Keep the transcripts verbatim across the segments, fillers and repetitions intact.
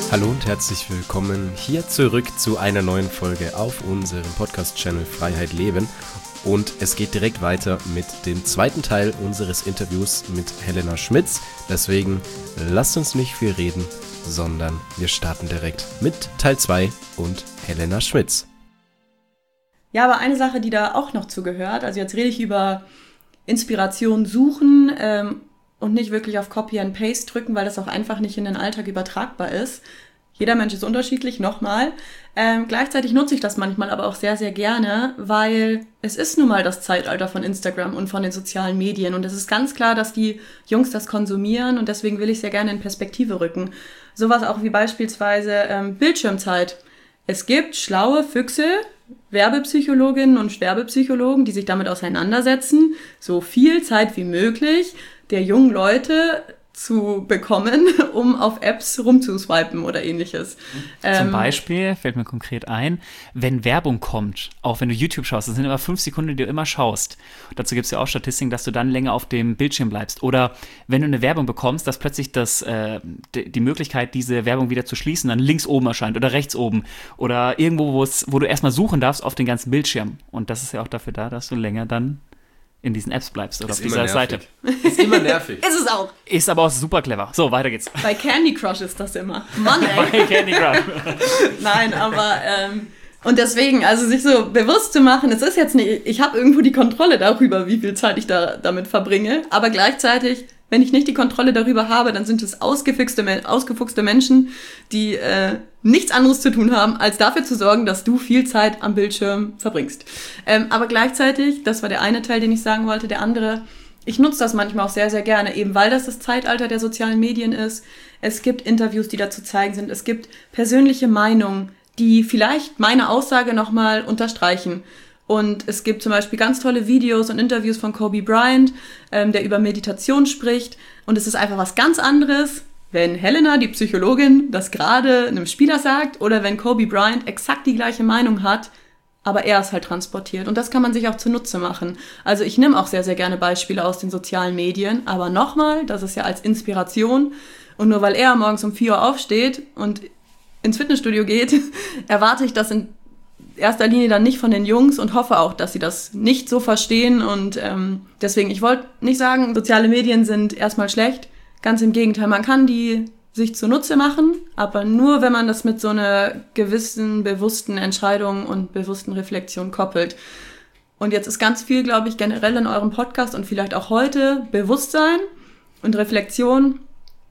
Hallo und herzlich willkommen hier zurück zu einer neuen Folge auf unserem Podcast-Channel Freiheit Leben. Und es geht direkt weiter mit dem zweiten Teil unseres Interviews mit Helena Schmitz. Deswegen lasst uns nicht viel reden, sondern wir starten direkt mit Teil zwei und Helena Schmitz. Ja, aber eine Sache, die da auch noch zugehört, also jetzt rede ich über Inspiration suchen ähm, und nicht wirklich auf Copy and Paste drücken, weil das auch einfach nicht in den Alltag übertragbar ist. Jeder Mensch ist unterschiedlich, nochmal. Ähm, gleichzeitig nutze ich das manchmal aber auch sehr, sehr gerne, weil es ist nun mal das Zeitalter von Instagram und von den sozialen Medien. Und es ist ganz klar, dass die Jungs das konsumieren und deswegen will ich sehr gerne in Perspektive rücken. Sowas auch wie beispielsweise ähm, Bildschirmzeit. Es gibt schlaue Füchse, Werbepsychologinnen und Werbepsychologen, die sich damit auseinandersetzen, so viel Zeit wie möglich der jungen Leute zu bekommen, um auf Apps rumzuswipen oder ähnliches. Zum ähm, Beispiel, fällt mir konkret ein, wenn Werbung kommt, auch wenn du YouTube schaust, das sind immer fünf Sekunden, die du immer schaust. Dazu gibt es ja auch Statistiken, dass du dann länger auf dem Bildschirm bleibst. Oder wenn du eine Werbung bekommst, dass plötzlich das, äh, die, die Möglichkeit, diese Werbung wieder zu schließen, dann links oben erscheint oder rechts oben. Oder irgendwo, wo es, wo du erstmal suchen darfst auf den ganzen Bildschirm. Und das ist ja auch dafür da, dass du länger dann in diesen Apps bleibst oder ist auf dieser Seite. Ist immer nervig. ist es auch. Ist aber auch super clever. So, weiter geht's. Bei Candy Crush ist das immer. Mann, ey. Bei Candy Crush. Nein, aber ähm, und deswegen, also sich so bewusst zu machen, es ist jetzt nicht, ich habe irgendwo die Kontrolle darüber, wie viel Zeit ich da damit verbringe, aber gleichzeitig, wenn ich nicht die Kontrolle darüber habe, dann sind es ausgefuchste, ausgefuchste Menschen, die äh, nichts anderes zu tun haben, als dafür zu sorgen, dass du viel Zeit am Bildschirm verbringst. Ähm, aber gleichzeitig, das war der eine Teil, den ich sagen wollte, der andere, ich nutze das manchmal auch sehr, sehr gerne, eben weil das das Zeitalter der sozialen Medien ist. Es gibt Interviews, die dazu zeigen sind. Es gibt persönliche Meinungen, die vielleicht meine Aussage nochmal unterstreichen. Und es gibt zum Beispiel ganz tolle Videos und Interviews von Kobe Bryant, ähm, der über Meditation spricht. Und es ist einfach was ganz anderes, wenn Helena, die Psychologin, das gerade einem Spieler sagt oder wenn Kobe Bryant exakt die gleiche Meinung hat, aber er es halt transportiert. Und das kann man sich auch zunutze machen. Also ich nehme auch sehr, sehr gerne Beispiele aus den sozialen Medien. Aber nochmal, das ist ja als Inspiration. Und nur weil er morgens um vier Uhr aufsteht und ins Fitnessstudio geht, erwarte ich das in erster Linie dann nicht von den Jungs und hoffe auch, dass sie das nicht so verstehen. Und ähm, deswegen, ich wollte nicht sagen, soziale Medien sind erstmal schlecht. Ganz im Gegenteil, man kann die sich zunutze machen, aber nur, wenn man das mit so einer gewissen, bewussten Entscheidung und bewussten Reflexion koppelt. Und jetzt ist ganz viel, glaube ich, generell in eurem Podcast und vielleicht auch heute Bewusstsein und Reflexion.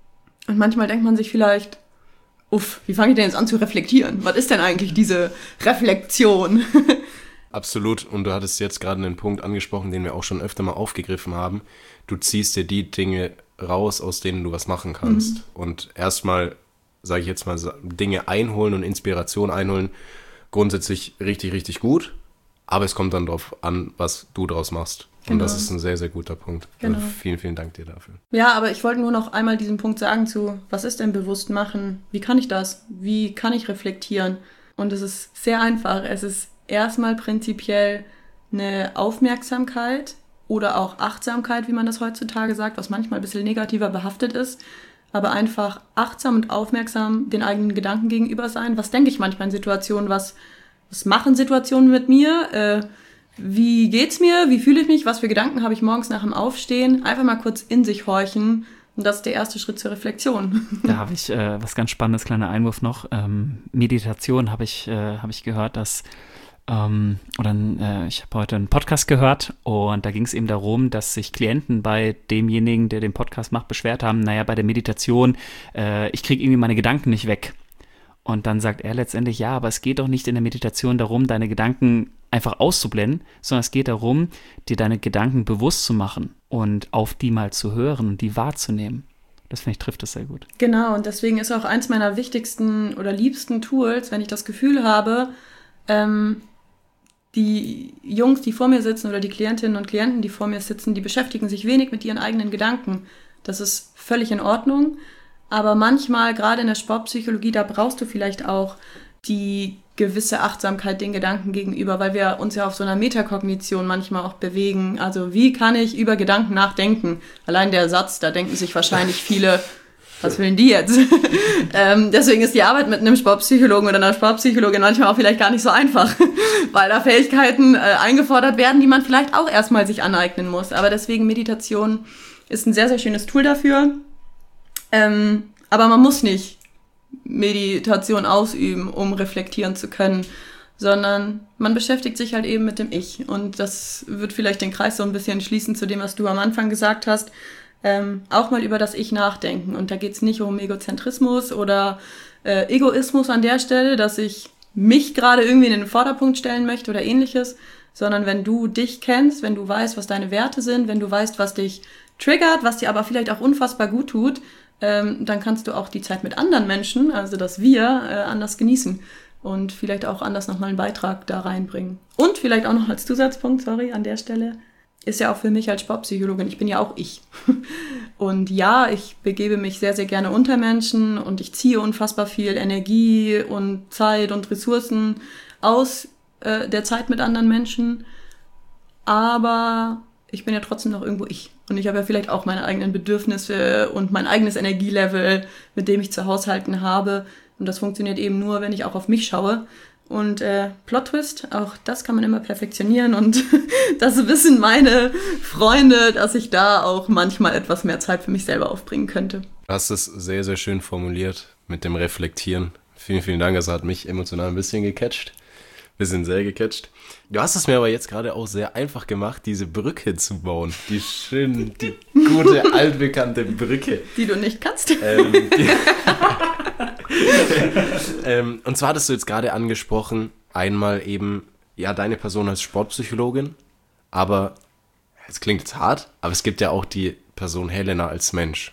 Und manchmal denkt man sich vielleicht, uff, wie fange ich denn jetzt an zu reflektieren? Was ist denn eigentlich diese Reflexion? Absolut. Und du hattest jetzt gerade einen Punkt angesprochen, den wir auch schon öfter mal aufgegriffen haben. Du ziehst dir die Dinge raus, aus denen du was machen kannst. Mhm. Und erstmal, sage ich jetzt mal, Dinge einholen und Inspiration einholen, grundsätzlich richtig, richtig gut. Aber es kommt dann darauf an, was du draus machst. Genau. Und das ist ein sehr, sehr guter Punkt. Genau. Also vielen, vielen Dank dir dafür. Ja, aber ich wollte nur noch einmal diesen Punkt sagen zu, was ist denn bewusst machen? Wie kann ich das? Wie kann ich reflektieren? Und es ist sehr einfach. Es ist erstmal prinzipiell eine Aufmerksamkeit oder auch Achtsamkeit, wie man das heutzutage sagt, was manchmal ein bisschen negativer behaftet ist. Aber einfach achtsam und aufmerksam den eigenen Gedanken gegenüber sein. Was denke ich manchmal in Situationen? Was, was machen Situationen mit mir? Äh, Wie geht's mir? Wie fühle ich mich? Was für Gedanken habe ich morgens nach dem Aufstehen? Einfach mal kurz in sich horchen. Und das ist der erste Schritt zur Reflexion. Da habe ich äh, was ganz Spannendes, kleiner Einwurf noch. Ähm, Meditation habe ich, äh, hab ich gehört, dass ähm, oder äh, ich habe heute einen Podcast gehört und da ging es eben darum, dass sich Klienten bei demjenigen, der den Podcast macht, beschwert haben, naja, bei der Meditation, äh, ich kriege irgendwie meine Gedanken nicht weg. Und dann sagt er letztendlich, ja, aber es geht doch nicht in der Meditation darum, deine Gedanken einfach auszublenden, sondern es geht darum, dir deine Gedanken bewusst zu machen und auf die mal zu hören und die wahrzunehmen. Das finde ich, trifft das sehr gut. Genau, und deswegen ist auch eins meiner wichtigsten oder liebsten Tools, wenn ich das Gefühl habe, ähm, die Jungs, die vor mir sitzen oder die Klientinnen und Klienten, die vor mir sitzen, die beschäftigen sich wenig mit ihren eigenen Gedanken. Das ist völlig in Ordnung. Aber manchmal, gerade in der Sportpsychologie, da brauchst du vielleicht auch die gewisse Achtsamkeit den Gedanken gegenüber, weil wir uns ja auf so einer Metakognition manchmal auch bewegen. Also wie kann ich über Gedanken nachdenken? Allein der Satz, da denken sich wahrscheinlich viele, was will denn die jetzt? ähm, deswegen ist die Arbeit mit einem Sportpsychologen oder einer Sportpsychologin manchmal auch vielleicht gar nicht so einfach, weil da Fähigkeiten äh, eingefordert werden, die man vielleicht auch erstmal sich aneignen muss. Aber deswegen Meditation ist ein sehr, sehr schönes Tool dafür. Ähm, aber man muss nicht Meditation ausüben, um reflektieren zu können, sondern man beschäftigt sich halt eben mit dem Ich. Und das wird vielleicht den Kreis so ein bisschen schließen zu dem, was du am Anfang gesagt hast. Ähm, auch mal über das Ich nachdenken. Und da geht es nicht um Egozentrismus oder äh, Egoismus an der Stelle, dass ich mich gerade irgendwie in den Vorderpunkt stellen möchte oder ähnliches, sondern wenn du dich kennst, wenn du weißt, was deine Werte sind, wenn du weißt, was dich triggert, was dir aber vielleicht auch unfassbar gut tut, ähm, dann kannst du auch die Zeit mit anderen Menschen, also das Wir, äh, anders genießen und vielleicht auch anders nochmal einen Beitrag da reinbringen. Und vielleicht auch noch als Zusatzpunkt, sorry, an der Stelle, ist ja auch für mich als Sportpsychologin, ich bin ja auch ich. Und ja, ich begebe mich sehr, sehr gerne unter Menschen und ich ziehe unfassbar viel Energie und Zeit und Ressourcen aus äh, der Zeit mit anderen Menschen. Aber ich bin ja trotzdem noch irgendwo ich. Und ich habe ja vielleicht auch meine eigenen Bedürfnisse und mein eigenes Energielevel, mit dem ich zu haushalten habe. Und das funktioniert eben nur, wenn ich auch auf mich schaue. Und äh, Plot-Twist, auch das kann man immer perfektionieren. Und das wissen meine Freunde, dass ich da auch manchmal etwas mehr Zeit für mich selber aufbringen könnte. Du hast es sehr, sehr schön formuliert mit dem Reflektieren. Vielen, vielen Dank. Das hat mich emotional ein bisschen gecatcht. Wir sind sehr gecatcht. Du hast es mir aber jetzt gerade auch sehr einfach gemacht, diese Brücke zu bauen. Die schöne, die gute, altbekannte Brücke. Die du nicht kannst. Ähm, die ähm, und zwar hattest du jetzt gerade angesprochen, einmal eben, ja, deine Person als Sportpsychologin, aber, es klingt jetzt hart, aber es gibt ja auch die Person Helena als Mensch.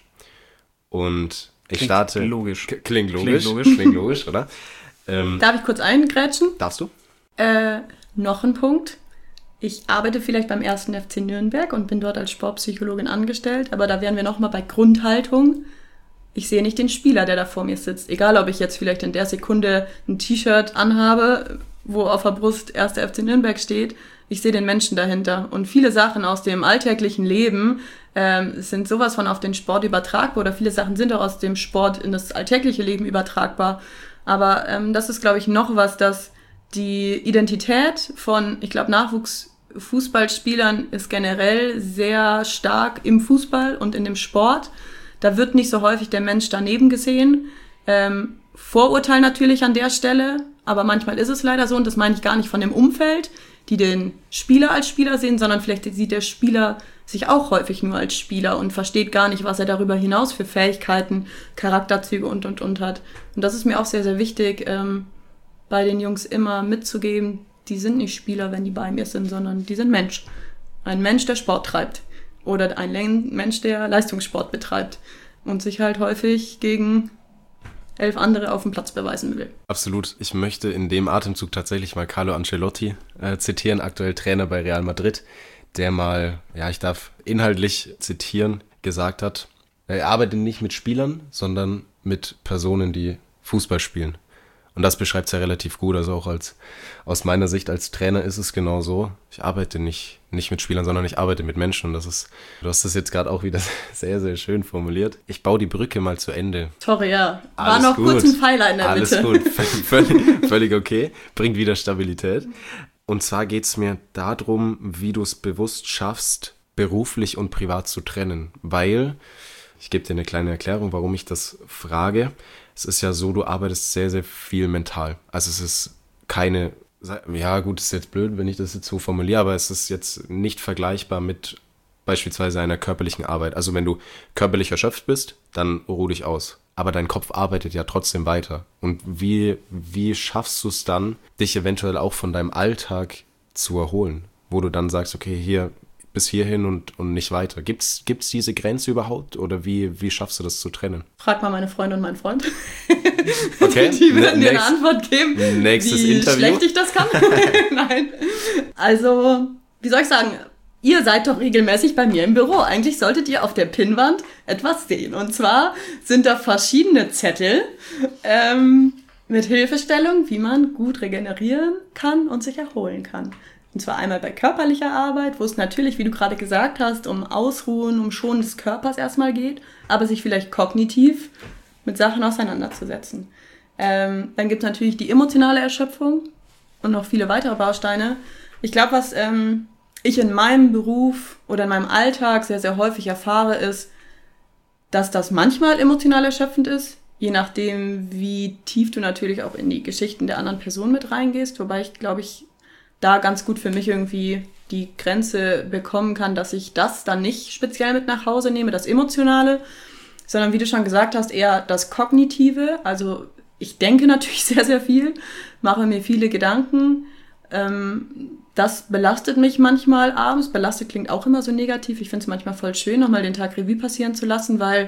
Und ich klingt starte... Logisch. K- klingt logisch. Klingt logisch. Klingt logisch, oder? Ähm, Darf ich kurz eingrätschen? darfst du? Äh, noch ein Punkt. Ich arbeite vielleicht beim ersten F C Nürnberg und bin dort als Sportpsychologin angestellt, aber da wären wir nochmal bei Grundhaltung. Ich sehe nicht den Spieler, der da vor mir sitzt. Egal, ob ich jetzt vielleicht in der Sekunde ein T-Shirt anhabe, wo auf der Brust erster F C Nürnberg steht. Ich sehe den Menschen dahinter. Und viele Sachen aus dem alltäglichen Leben ähm, sind sowas von auf den Sport übertragbar oder viele Sachen sind auch aus dem Sport in das alltägliche Leben übertragbar. Aber ähm, das ist, glaube ich, noch was, das die Identität von, ich glaube, Nachwuchsfußballspielern ist generell sehr stark im Fußball und in dem Sport. Da wird nicht so häufig der Mensch daneben gesehen. Ähm, Vorurteil natürlich an der Stelle, aber manchmal ist es leider so, und das meine ich gar nicht von dem Umfeld, die den Spieler als Spieler sehen, sondern vielleicht sieht der Spieler sich auch häufig nur als Spieler und versteht gar nicht, was er darüber hinaus für Fähigkeiten, Charakterzüge und, und, und hat. Und das ist mir auch sehr, sehr wichtig, ähm, bei den Jungs immer mitzugeben, die sind nicht Spieler, wenn die bei mir sind, sondern die sind Mensch. Ein Mensch, der Sport treibt. Oder ein Mensch, der Leistungssport betreibt und sich halt häufig gegen elf andere auf dem Platz beweisen will. Absolut. Ich möchte in dem Atemzug tatsächlich mal Carlo Ancelotti äh, zitieren, aktuell Trainer bei Real Madrid, der mal, ja, ich darf inhaltlich zitieren, gesagt hat, er arbeitet nicht mit Spielern, sondern mit Personen, die Fußball spielen. Und das beschreibt es ja relativ gut. Also auch als aus meiner Sicht als Trainer ist es genau so. Ich arbeite nicht, nicht mit Spielern, sondern ich arbeite mit Menschen. Und das ist, du hast das jetzt gerade auch wieder sehr, sehr schön formuliert. Ich baue die Brücke mal zu Ende. Sorry, ja. War Alles noch gut. kurz ein Pfeiler in der Alles Mitte. gut, völlig, völlig okay. Bringt wieder Stabilität. Und zwar geht es mir darum, wie du es bewusst schaffst, beruflich und privat zu trennen. Weil, ich gebe dir eine kleine Erklärung, warum ich das frage. Es ist ja so, du arbeitest sehr, sehr viel mental. Also es ist keine, ja gut, ist jetzt blöd, wenn ich das jetzt so formuliere, aber es ist jetzt nicht vergleichbar mit beispielsweise einer körperlichen Arbeit. Also wenn du körperlich erschöpft bist, dann ruh dich aus. Aber dein Kopf arbeitet ja trotzdem weiter. Und wie, wie schaffst du es dann, dich eventuell auch von deinem Alltag zu erholen? Wo du dann sagst, okay, hier bis hierhin und, und nicht weiter. Gibt's, gibt's diese Grenze überhaupt? Oder wie, wie schaffst du das zu trennen? Frag mal meine Freundin und meinen Freund. Okay. Die werden dir eine Next, Antwort geben, nächstes wie Interview. schlecht ich das kann. Nein. Also, wie soll ich sagen, ihr seid doch regelmäßig bei mir im Büro. Eigentlich solltet ihr auf der Pinnwand etwas sehen. Und zwar sind da verschiedene Zettel ähm, mit Hilfestellung, wie man gut regenerieren kann und sich erholen kann. Und zwar einmal bei körperlicher Arbeit, wo es natürlich, wie du gerade gesagt hast, um Ausruhen, um Schonen des Körpers erstmal geht, aber sich vielleicht kognitiv mit Sachen auseinanderzusetzen. Ähm, dann gibt es natürlich die emotionale Erschöpfung und noch viele weitere Bausteine. Ich glaube, was ähm, ich in meinem Beruf oder in meinem Alltag sehr, sehr häufig erfahre, ist, dass das manchmal emotional erschöpfend ist, je nachdem, wie tief du natürlich auch in die Geschichten der anderen Person mit reingehst, wobei ich, glaube ich, da ganz gut für mich irgendwie die Grenze bekommen kann, dass ich das dann nicht speziell mit nach Hause nehme, das Emotionale, sondern wie du schon gesagt hast, eher das Kognitive. Also ich denke natürlich sehr, sehr viel, mache mir viele Gedanken. Ähm, das belastet mich manchmal abends. Belastet klingt auch immer so negativ. Ich finde es manchmal voll schön, nochmal den Tag Revue passieren zu lassen, weil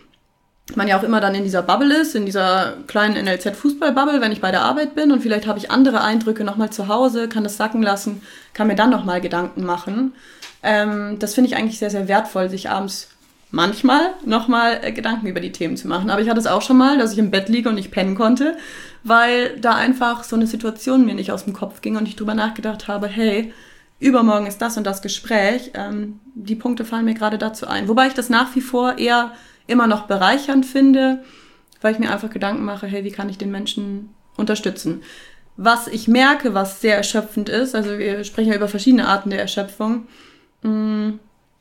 man ja auch immer dann in dieser Bubble ist, in dieser kleinen N L Z-Fußball-Bubble, wenn ich bei der Arbeit bin und vielleicht habe ich andere Eindrücke nochmal zu Hause, kann das sacken lassen, kann mir dann nochmal Gedanken machen. Ähm, das finde ich eigentlich sehr, sehr wertvoll, sich abends manchmal nochmal äh, Gedanken über die Themen zu machen. Aber ich hatte es auch schon mal, dass ich im Bett liege und nicht pennen konnte, weil da einfach so eine Situation mir nicht aus dem Kopf ging und ich drüber nachgedacht habe, hey, übermorgen ist das und das Gespräch, ähm, die Punkte fallen mir gerade dazu ein. Wobei ich das nach wie vor eher immer noch bereichernd finde, weil ich mir einfach Gedanken mache, hey, wie kann ich den Menschen unterstützen? Was ich merke, was sehr erschöpfend ist, also wir sprechen ja über verschiedene Arten der Erschöpfung, mh,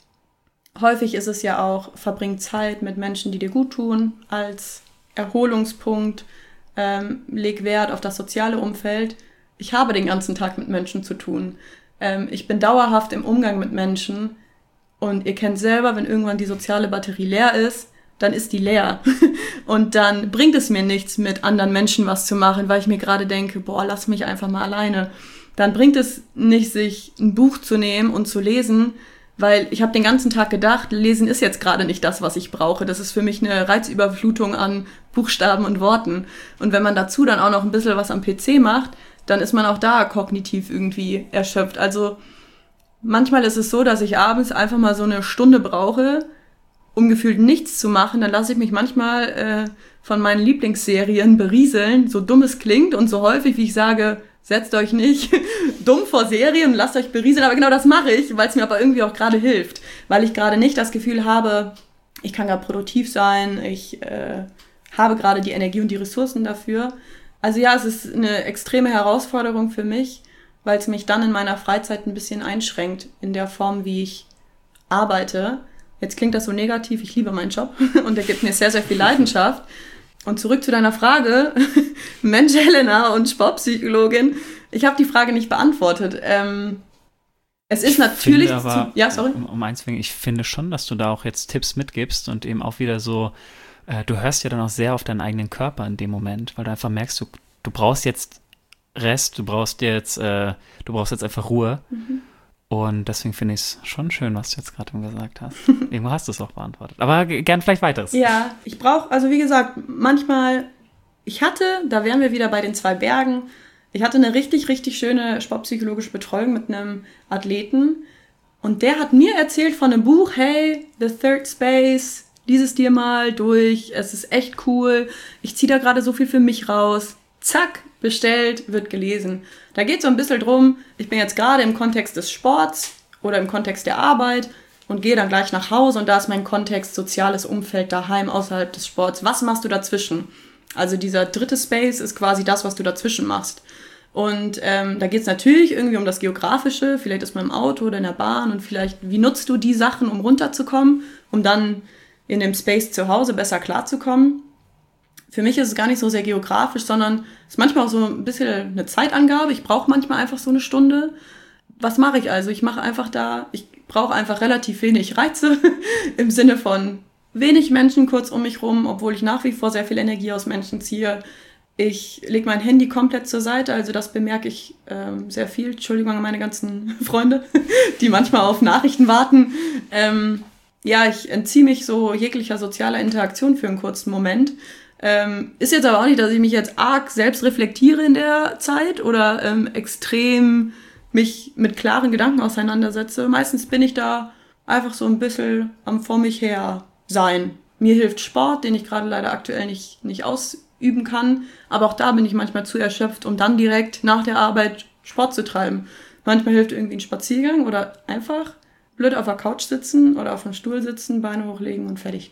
häufig ist es ja auch, verbring Zeit mit Menschen, die dir gut tun, als Erholungspunkt, ähm, leg Wert auf das soziale Umfeld. Ich habe den ganzen Tag mit Menschen zu tun. Ähm, ich bin dauerhaft im Umgang mit Menschen und ihr kennt selber, wenn irgendwann die soziale Batterie leer ist, dann ist die leer. Und dann bringt es mir nichts, mit anderen Menschen was zu machen, weil ich mir gerade denke, boah, lass mich einfach mal alleine. Dann bringt es nicht, sich ein Buch zu nehmen und zu lesen, weil ich habe den ganzen Tag gedacht, Lesen ist jetzt gerade nicht das, was ich brauche. Das ist für mich eine Reizüberflutung an Buchstaben und Worten. Und wenn man dazu dann auch noch ein bisschen was am P C macht, dann ist man auch da kognitiv irgendwie erschöpft. Also manchmal ist es so, dass ich abends einfach mal so eine Stunde brauche, um gefühlt nichts zu machen. Dann lasse ich mich manchmal äh, von meinen Lieblingsserien berieseln, so dumm es klingt und so häufig, wie ich sage, setzt euch nicht dumm vor Serien, lasst euch berieseln. Aber genau das mache ich, weil es mir aber irgendwie auch gerade hilft. Weil ich gerade nicht das Gefühl habe, ich kann gerade produktiv sein, ich äh, habe gerade die Energie und die Ressourcen dafür. Also ja, es ist eine extreme Herausforderung für mich, weil es mich dann in meiner Freizeit ein bisschen einschränkt in der Form, wie ich arbeite. Jetzt klingt das so negativ, ich liebe meinen Job und der gibt mir sehr, sehr viel Leidenschaft. Und zurück zu deiner Frage, Mensch Helena und Sportpsychologin, ich habe die Frage nicht beantwortet. Ähm, es ist ich natürlich... Finde aber, zu, ja, sorry. Um, um eins wegen, ich finde schon, dass du da auch jetzt Tipps mitgibst und eben auch wieder so, äh, du hörst ja dann auch sehr auf deinen eigenen Körper in dem Moment, weil du einfach merkst, du, du brauchst jetzt Rest, du brauchst jetzt, äh, du brauchst jetzt einfach Ruhe. Mhm. Und deswegen finde ich es schon schön, was du jetzt gerade gesagt hast. Irgendwo hast du es auch beantwortet. Aber g- gern vielleicht weiteres. Ja, ich brauche, also wie gesagt, manchmal, ich hatte, da wären wir wieder bei den zwei Bergen, ich hatte eine richtig, richtig schöne sportpsychologische Betreuung mit einem Athleten. Und der hat mir erzählt von einem Buch, hey, The Third Space, lies es dir mal durch, es ist echt cool, ich ziehe da gerade so viel für mich raus. Zack, bestellt, wird gelesen. Da geht es so ein bisschen drum, ich bin jetzt gerade im Kontext des Sports oder im Kontext der Arbeit und gehe dann gleich nach Hause und da ist mein Kontext soziales Umfeld daheim, außerhalb des Sports. Was machst du dazwischen? Also dieser dritte Space ist quasi das, was du dazwischen machst. Und ähm, da geht es natürlich irgendwie um das Geografische, vielleicht ist man im Auto oder in der Bahn und vielleicht, wie nutzt du die Sachen, um runterzukommen, um dann in dem Space zu Hause besser klarzukommen. Für mich ist es gar nicht so sehr geografisch, sondern es ist manchmal auch so ein bisschen eine Zeitangabe. Ich brauche manchmal einfach so eine Stunde. Was mache ich also? Ich mache einfach da, ich brauche einfach relativ wenig Reize im Sinne von wenig Menschen kurz um mich rum, obwohl ich nach wie vor sehr viel Energie aus Menschen ziehe. Ich lege mein Handy komplett zur Seite, also das bemerke ich ähm, sehr viel. Entschuldigung an meine ganzen Freunde, die manchmal auf Nachrichten warten. Ähm, ja, ich entziehe mich so jeglicher sozialer Interaktion für einen kurzen Moment. Ähm, ist jetzt aber auch nicht, dass ich mich jetzt arg selbst reflektiere in der Zeit oder ähm, extrem mich mit klaren Gedanken auseinandersetze. Meistens bin ich da einfach so ein bisschen am vor mich her sein. Mir hilft Sport, den ich gerade leider aktuell nicht, nicht ausüben kann. Aber auch da bin ich manchmal zu erschöpft, um dann direkt nach der Arbeit Sport zu treiben. Manchmal hilft irgendwie ein Spaziergang oder einfach blöd auf der Couch sitzen oder auf einem Stuhl sitzen, Beine hochlegen und fertig.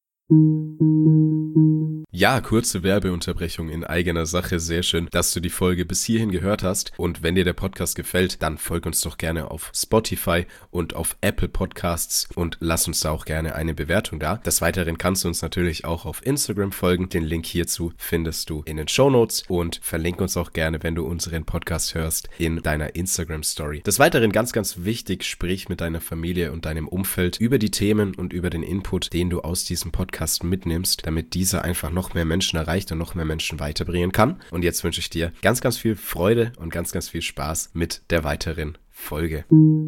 Ja, kurze Werbeunterbrechung in eigener Sache. Sehr schön, dass du die Folge bis hierhin gehört hast. Und wenn dir der Podcast gefällt, dann folg uns doch gerne auf Spotify und auf Apple Podcasts und lass uns da auch gerne eine Bewertung da. Des Weiteren kannst du uns natürlich auch auf Instagram folgen. Den Link hierzu findest du in den Shownotes und verlink uns auch gerne, wenn du unseren Podcast hörst, in deiner Instagram-Story. Des Weiteren ganz, ganz wichtig, sprich mit deiner Familie und deinem Umfeld über die Themen und über den Input, den du aus diesem Podcast mitnimmst, damit dieser einfach noch mehr Menschen erreicht und noch mehr Menschen weiterbringen kann. Und jetzt wünsche ich dir ganz, ganz viel Freude und ganz, ganz viel Spaß mit der weiteren Folge.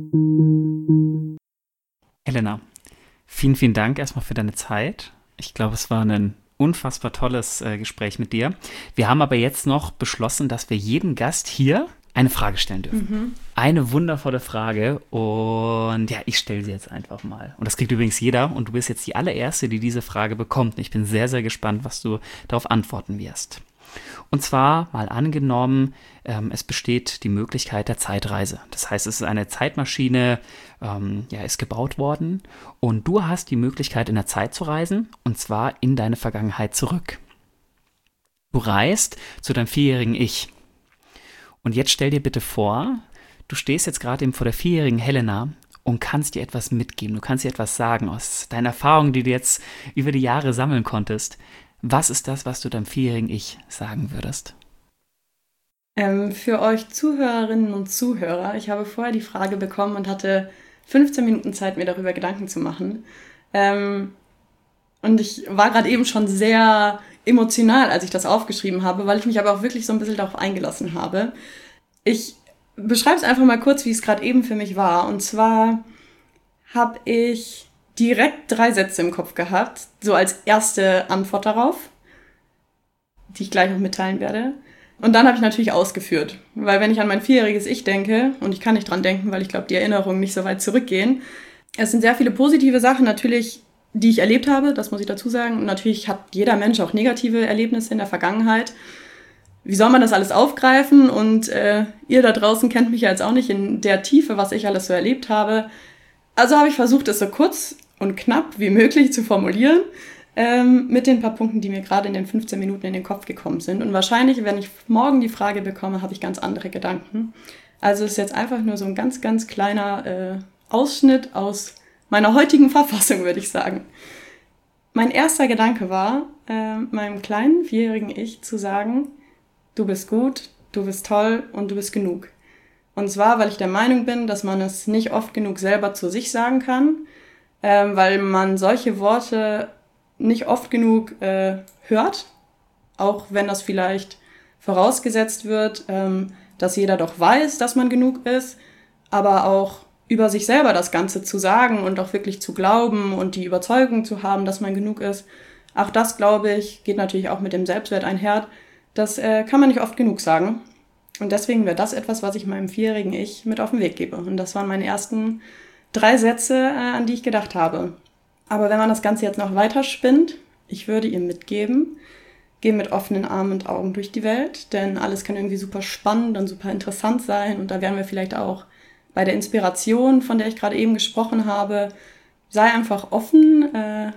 Helena, vielen, vielen Dank erstmal für deine Zeit. Ich glaube, es war ein unfassbar tolles äh, Gespräch mit dir. Wir haben aber jetzt noch beschlossen, dass wir jedem Gast hier eine Frage stellen dürfen. Mhm. Eine wundervolle Frage und ja, ich stelle sie jetzt einfach mal. Und das kriegt übrigens jeder und du bist jetzt die allererste, die diese Frage bekommt. Ich bin sehr, sehr gespannt, was du darauf antworten wirst. Und zwar mal angenommen, ähm, es besteht die Möglichkeit der Zeitreise. Das heißt, es ist eine Zeitmaschine, ähm, ja, ist gebaut worden und du hast die Möglichkeit, in der Zeit zu reisen und zwar in deine Vergangenheit zurück. Du reist zu deinem vierjährigen Ich. Und jetzt stell dir bitte vor, du stehst jetzt gerade eben vor der vierjährigen Helena und kannst dir etwas mitgeben. Du kannst dir etwas sagen aus deinen Erfahrungen, die du jetzt über die Jahre sammeln konntest. Was ist das, was du deinem vierjährigen Ich sagen würdest? Ähm, für euch Zuhörerinnen und Zuhörer, ich habe vorher die Frage bekommen und hatte fünfzehn Minuten Zeit, mir darüber Gedanken zu machen. Ähm, und ich war gerade eben schon sehr emotional, als ich das aufgeschrieben habe, weil ich mich aber auch wirklich so ein bisschen darauf eingelassen habe. Ich beschreibe es einfach mal kurz, wie es gerade eben für mich war. Und zwar habe ich direkt drei Sätze im Kopf gehabt, so als erste Antwort darauf, die ich gleich noch mitteilen werde. Und dann habe ich natürlich ausgeführt, weil wenn ich an mein vierjähriges Ich denke, und ich kann nicht dran denken, weil ich glaube, die Erinnerungen nicht so weit zurückgehen, es sind sehr viele positive Sachen natürlich, die ich erlebt habe, das muss ich dazu sagen. Und natürlich hat jeder Mensch auch negative Erlebnisse in der Vergangenheit. Wie soll man das alles aufgreifen? Und äh, ihr da draußen kennt mich ja jetzt auch nicht in der Tiefe, was ich alles so erlebt habe. Also habe ich versucht, es so kurz und knapp wie möglich zu formulieren, ähm, mit den paar Punkten, die mir gerade in den fünfzehn Minuten in den Kopf gekommen sind. Und wahrscheinlich, wenn ich morgen die Frage bekomme, habe ich ganz andere Gedanken. Also es ist jetzt einfach nur so ein ganz, ganz kleiner äh, Ausschnitt aus meiner heutigen Verfassung, würde ich sagen. Mein erster Gedanke war, äh, meinem kleinen vierjährigen Ich zu sagen, du bist gut, du bist toll und du bist genug. Und zwar, weil ich der Meinung bin, dass man es nicht oft genug selber zu sich sagen kann, äh, weil man solche Worte nicht oft genug äh, hört, auch wenn das vielleicht vorausgesetzt wird, ähm, dass jeder doch weiß, dass man genug ist, aber auch über sich selber das Ganze zu sagen und auch wirklich zu glauben und die Überzeugung zu haben, dass man genug ist. Auch das, glaube ich, geht natürlich auch mit dem Selbstwert einher. Das äh, kann man nicht oft genug sagen. Und deswegen wäre das etwas, was ich meinem vierjährigen Ich mit auf den Weg gebe. Und das waren meine ersten drei Sätze, äh, an die ich gedacht habe. Aber wenn man das Ganze jetzt noch weiter spinnt, ich würde ihr mitgeben, geh mit offenen Armen und Augen durch die Welt, denn alles kann irgendwie super spannend und super interessant sein. Und da wären wir vielleicht auch bei der Inspiration, von der ich gerade eben gesprochen habe. Sei einfach offen äh,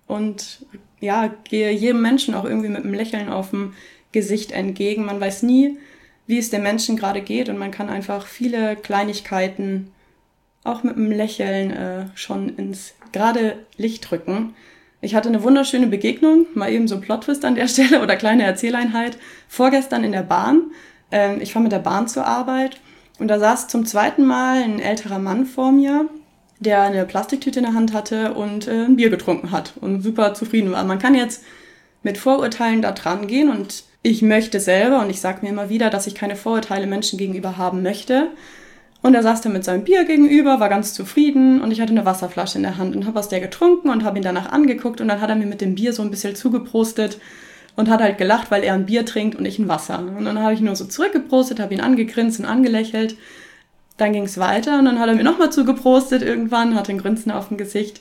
und ja, gehe jedem Menschen auch irgendwie mit einem Lächeln auf dem Gesicht entgegen. Man weiß nie, wie es dem Menschen gerade geht und man kann einfach viele Kleinigkeiten auch mit einem Lächeln äh, schon ins gerade Licht rücken. Ich hatte eine wunderschöne Begegnung, mal eben so ein Plot-Twist an der Stelle oder kleine Erzähleinheit, vorgestern in der Bahn. Ähm, ich fahre mit der Bahn zur Arbeit und da saß zum zweiten Mal ein älterer Mann vor mir, der eine Plastiktüte in der Hand hatte und äh, ein Bier getrunken hat und super zufrieden war. Man kann jetzt mit Vorurteilen da dran gehen und ich möchte selber, und ich sage mir immer wieder, dass ich keine Vorurteile Menschen gegenüber haben möchte. Und er saß da mit seinem Bier gegenüber, war ganz zufrieden und ich hatte eine Wasserflasche in der Hand und habe aus der getrunken und habe ihn danach angeguckt und dann hat er mir mit dem Bier so ein bisschen zugeprostet und hat halt gelacht, weil er ein Bier trinkt und ich ein Wasser. Und dann habe ich nur so zurückgeprostet, habe ihn angegrinst und angelächelt. Dann ging es weiter und dann hat er mir nochmal zugeprostet irgendwann, hatte ein Grinsen auf dem Gesicht.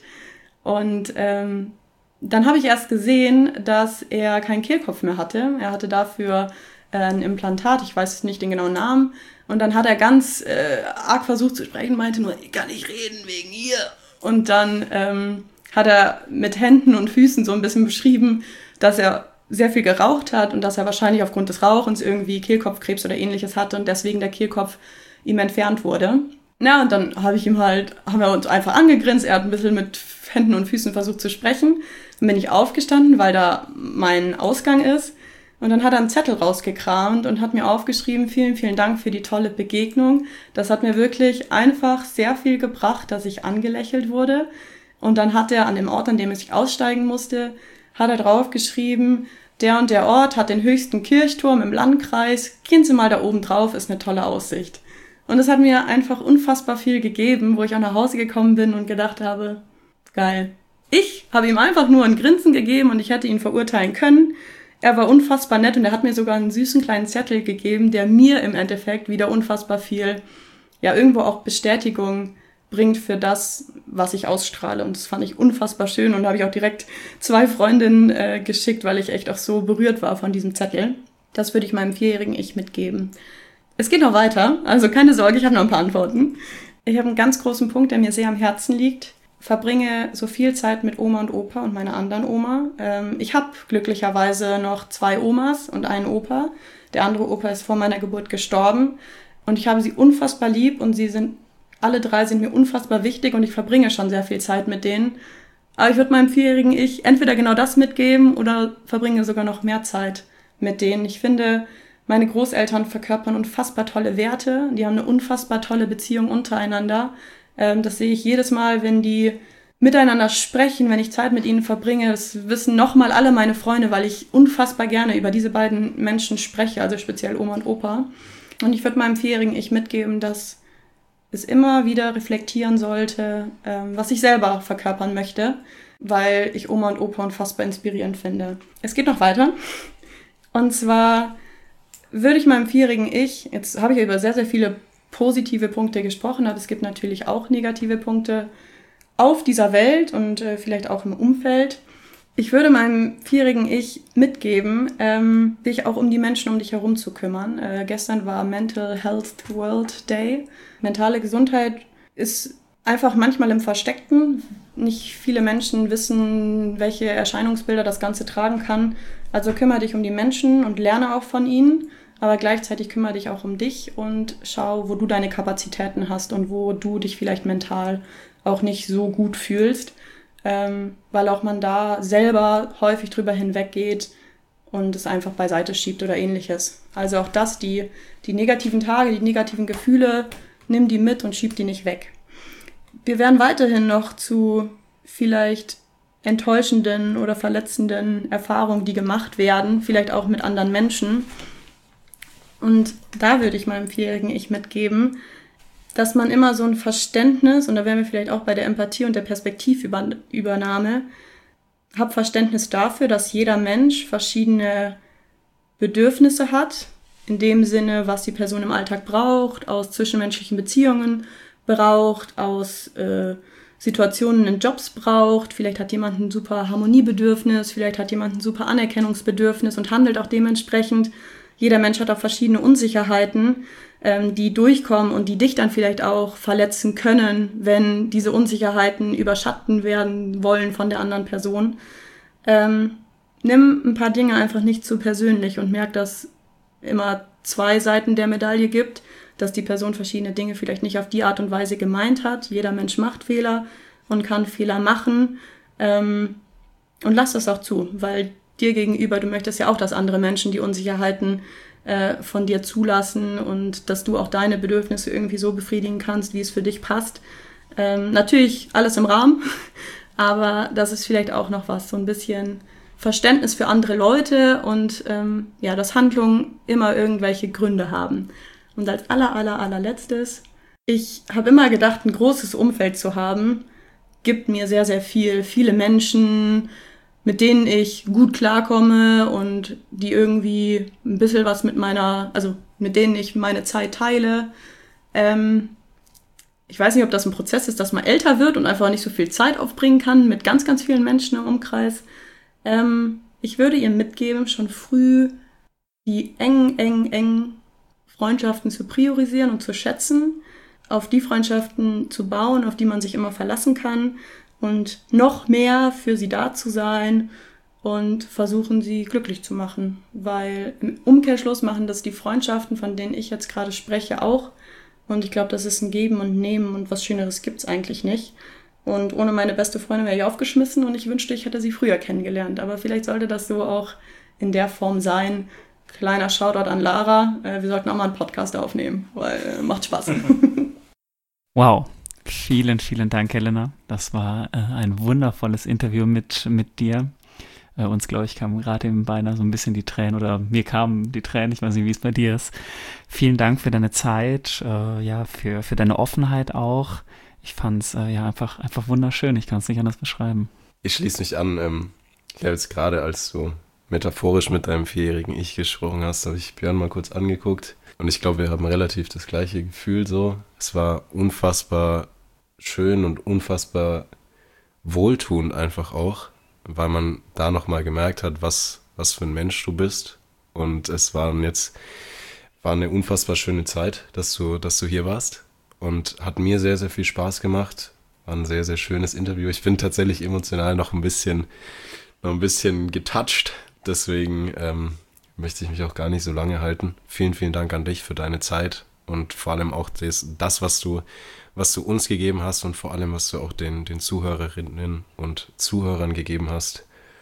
Und ähm, dann habe ich erst gesehen, dass er keinen Kehlkopf mehr hatte. Er hatte dafür äh, ein Implantat, ich weiß nicht den genauen Namen. Und dann hat er ganz äh, arg versucht zu sprechen, meinte nur, ich kann nicht reden wegen ihr. Und dann ähm, hat er mit Händen und Füßen so ein bisschen beschrieben, dass er sehr viel geraucht hat und dass er wahrscheinlich aufgrund des Rauchens irgendwie Kehlkopfkrebs oder ähnliches hatte und deswegen der Kehlkopf ihm entfernt wurde. Na, und dann habe ich ihm halt, haben wir uns einfach angegrinst, er hat ein bisschen mit Händen und Füßen versucht zu sprechen. Dann bin ich aufgestanden, weil da mein Ausgang ist. Und dann hat er einen Zettel rausgekramt und hat mir aufgeschrieben, vielen, vielen Dank für die tolle Begegnung. Das hat mir wirklich einfach sehr viel gebracht, dass ich angelächelt wurde. Und dann hat er an dem Ort, an dem ich aussteigen musste, hat er draufgeschrieben, der und der Ort hat den höchsten Kirchturm im Landkreis. Gehen Sie mal da oben drauf, ist eine tolle Aussicht. Und es hat mir einfach unfassbar viel gegeben, wo ich auch nach Hause gekommen bin und gedacht habe, geil. Ich habe ihm einfach nur ein Grinsen gegeben und ich hätte ihn verurteilen können. Er war unfassbar nett und er hat mir sogar einen süßen kleinen Zettel gegeben, der mir im Endeffekt wieder unfassbar viel, ja, irgendwo auch Bestätigung bringt für das, was ich ausstrahle. Und das fand ich unfassbar schön und da habe ich auch direkt zwei Freundinnen äh, geschickt, weil ich echt auch so berührt war von diesem Zettel. Das würde ich meinem vierjährigen Ich mitgeben. Es geht noch weiter, also keine Sorge, ich habe noch ein paar Antworten. Ich habe einen ganz großen Punkt, der mir sehr am Herzen liegt. Verbringe so viel Zeit mit Oma und Opa und meiner anderen Oma. Ähm, ich habe glücklicherweise noch zwei Omas und einen Opa. Der andere Opa ist vor meiner Geburt gestorben und ich habe sie unfassbar lieb und sie sind, alle drei sind mir unfassbar wichtig und ich verbringe schon sehr viel Zeit mit denen. Aber ich würde meinem vierjährigen Ich entweder genau das mitgeben oder verbringe sogar noch mehr Zeit mit denen. Ich finde, meine Großeltern verkörpern unfassbar tolle Werte. Die haben eine unfassbar tolle Beziehung untereinander. Ähm, das sehe ich jedes Mal, wenn die miteinander sprechen, wenn ich Zeit mit ihnen verbringe. Das wissen nochmal alle meine Freunde, weil ich unfassbar gerne über diese beiden Menschen spreche, also speziell Oma und Opa. Und ich würde meinem vierjährigen Ich mitgeben, dass es immer wieder reflektieren sollte, ähm, was ich selber verkörpern möchte, weil ich Oma und Opa unfassbar inspirierend finde. Es geht noch weiter. Und zwar würde ich meinem vierjährigen Ich, jetzt habe ich über sehr, sehr viele positive Punkte gesprochen, aber es gibt natürlich auch negative Punkte auf dieser Welt und äh, vielleicht auch im Umfeld. Ich würde meinem vierjährigen Ich mitgeben, ähm, dich auch um die Menschen um dich herum zu kümmern. Äh, gestern war Mental Health World Day. Mentale Gesundheit ist einfach manchmal im Versteckten. Nicht viele Menschen wissen, welche Erscheinungsbilder das Ganze tragen kann. Also kümmere dich um die Menschen und lerne auch von ihnen. Aber gleichzeitig kümmere dich auch um dich und schau, wo du deine Kapazitäten hast und wo du dich vielleicht mental auch nicht so gut fühlst, ähm, weil auch man da selber häufig drüber hinweggeht und es einfach beiseite schiebt oder ähnliches. Also auch das, die, die negativen Tage, die negativen Gefühle, nimm die mit und schieb die nicht weg. Wir werden weiterhin noch zu vielleicht enttäuschenden oder verletzenden Erfahrungen, die gemacht werden, vielleicht auch mit anderen Menschen. Und da würde ich meinem vierjährigen Ich mitgeben, dass man immer so ein Verständnis, und da wären wir vielleicht auch bei der Empathie und der Perspektivübernahme, hab Verständnis dafür, dass jeder Mensch verschiedene Bedürfnisse hat, in dem Sinne, was die Person im Alltag braucht, aus zwischenmenschlichen Beziehungen braucht, aus äh, Situationen in Jobs braucht, vielleicht hat jemand ein super Harmoniebedürfnis, vielleicht hat jemand ein super Anerkennungsbedürfnis und handelt auch dementsprechend. Jeder Mensch hat auch verschiedene Unsicherheiten, ähm, die durchkommen und die dich dann vielleicht auch verletzen können, wenn diese Unsicherheiten überschatten werden wollen von der anderen Person. Ähm, nimm ein paar Dinge einfach nicht zu persönlich und merk, dass immer zwei Seiten der Medaille gibt, dass die Person verschiedene Dinge vielleicht nicht auf die Art und Weise gemeint hat. Jeder Mensch macht Fehler und kann Fehler machen. Ähm, und lass das auch zu, weil dir gegenüber, du möchtest ja auch, dass andere Menschen die Unsicherheiten äh, von dir zulassen und dass du auch deine Bedürfnisse irgendwie so befriedigen kannst, wie es für dich passt. Ähm, natürlich alles im Rahmen, aber das ist vielleicht auch noch was, so ein bisschen Verständnis für andere Leute und ähm, ja, dass Handlungen immer irgendwelche Gründe haben. Und als aller, aller, allerletztes, ich habe immer gedacht, ein großes Umfeld zu haben, gibt mir sehr, sehr viel. Viele Menschen, mit denen ich gut klarkomme und die irgendwie ein bisschen was mit meiner, also mit denen ich meine Zeit teile. Ähm, ich weiß nicht, ob das ein Prozess ist, dass man älter wird und einfach nicht so viel Zeit aufbringen kann mit ganz, ganz vielen Menschen im Umkreis. Ähm, ich würde ihr mitgeben, schon früh die eng, eng, eng Freundschaften zu priorisieren und zu schätzen, auf die Freundschaften zu bauen, auf die man sich immer verlassen kann und noch mehr für sie da zu sein und versuchen, sie glücklich zu machen. Weil im Umkehrschluss machen das die Freundschaften, von denen ich jetzt gerade spreche, auch. Und ich glaube, das ist ein Geben und Nehmen und was Schöneres gibt's eigentlich nicht. Und ohne meine beste Freundin wäre ich aufgeschmissen und ich wünschte, ich hätte sie früher kennengelernt. Aber vielleicht sollte das so auch in der Form sein. Kleiner Shoutout an Lara. Wir sollten auch mal einen Podcast aufnehmen, weil äh, macht Spaß. Wow. Vielen, vielen Dank, Helena. Das war äh, ein wundervolles Interview mit, mit dir. Äh, uns, glaube ich, kamen gerade eben beinahe so ein bisschen die Tränen oder mir kamen die Tränen. Ich weiß nicht, wie es bei dir ist. Vielen Dank für deine Zeit, äh, ja, für, für deine Offenheit auch. Ich fand es äh, ja einfach, einfach wunderschön. Ich kann es nicht anders beschreiben. Ich schließe mich an. Ähm, ich habe jetzt gerade, als du metaphorisch mit deinem vierjährigen Ich gesprochen hast, habe ich Björn mal kurz angeguckt. Und ich glaube, wir haben relativ das gleiche Gefühl so. Es war unfassbar schön und unfassbar wohltuend einfach auch, weil man da nochmal gemerkt hat, was, was für ein Mensch du bist. Und es waren jetzt, war eine unfassbar schöne Zeit, dass du, dass du hier warst. Und hat mir sehr, sehr viel Spaß gemacht. War ein sehr, sehr schönes Interview. Ich bin tatsächlich emotional noch ein bisschen, noch ein bisschen getoucht. Deswegen ähm, möchte ich mich auch gar nicht so lange halten. Vielen, vielen Dank an dich für deine Zeit und vor allem auch das, das was du, was du uns gegeben hast und vor allem, was du auch den, den Zuhörerinnen und Zuhörern gegeben hast.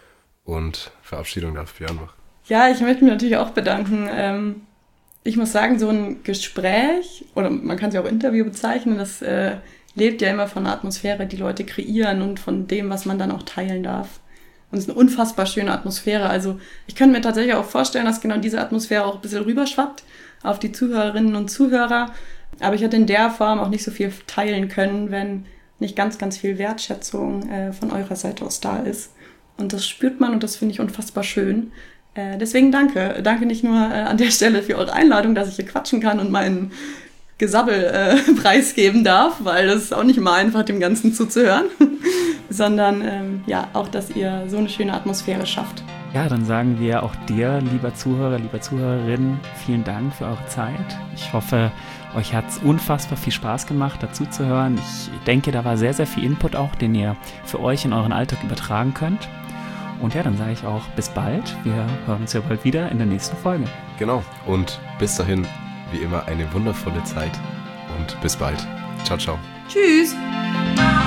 Und Verabschiedung darf Björn machen. Ja, ich möchte mich natürlich auch bedanken. Ähm, ich muss sagen, so ein Gespräch, oder man kann es ja auch Interview bezeichnen, das äh, lebt ja immer von der Atmosphäre, die Leute kreieren und von dem, was man dann auch teilen darf. Und es ist eine unfassbar schöne Atmosphäre. Also ich könnte mir tatsächlich auch vorstellen, dass genau diese Atmosphäre auch ein bisschen rüberschwappt auf die Zuhörerinnen und Zuhörer. Aber ich hätte in der Form auch nicht so viel teilen können, wenn nicht ganz, ganz viel Wertschätzung äh, von eurer Seite aus da ist. Und das spürt man und das finde ich unfassbar schön. Äh, deswegen danke. Danke nicht nur äh, an der Stelle für eure Einladung, dass ich hier quatschen kann und meinen Gesabbel äh, preisgeben darf, weil das ist auch nicht immer einfach, dem Ganzen zuzuhören, sondern ähm, ja, auch, dass ihr so eine schöne Atmosphäre schafft. Ja, dann sagen wir auch dir, lieber Zuhörer, lieber Zuhörerin, vielen Dank für eure Zeit. Ich hoffe, euch hat es unfassbar viel Spaß gemacht, dazu zu hören. Ich denke, da war sehr, sehr viel Input auch, den ihr für euch in euren Alltag übertragen könnt. Und ja, dann sage ich auch bis bald. Wir hören uns ja bald wieder in der nächsten Folge. Genau. Und bis dahin, wie immer, eine wundervolle Zeit und bis bald. Ciao, ciao. Tschüss.